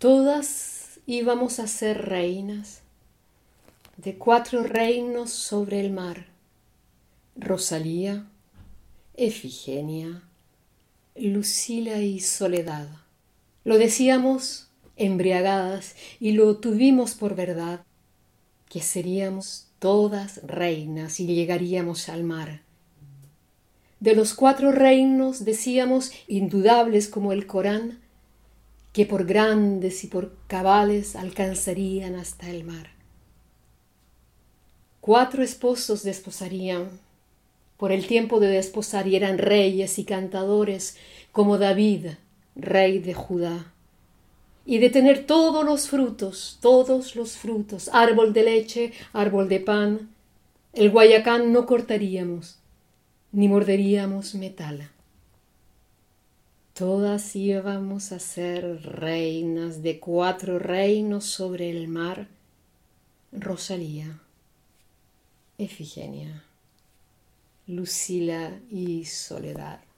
Todas íbamos a ser reinas de 4 reinos sobre el mar: Rosalía, Efigenia, Lucila y Soledad. Lo decíamos embriagadas y lo tuvimos por verdad, que seríamos todas reinas y llegaríamos al mar. De los 4 reinos decíamos, indudables como el Corán, que por grandes y por cabales alcanzarían hasta el mar. 4 esposos desposarían por el tiempo de desposar, y eran reyes y cantadores como David, rey de Judá, y de tener todos los frutos, árbol de leche, árbol de pan. El guayacán no cortaríamos, ni morderíamos metal. Todas íbamos a ser reinas de 4 reinos sobre el mar: Rosalía, Efigenia, Lucila y Soledad.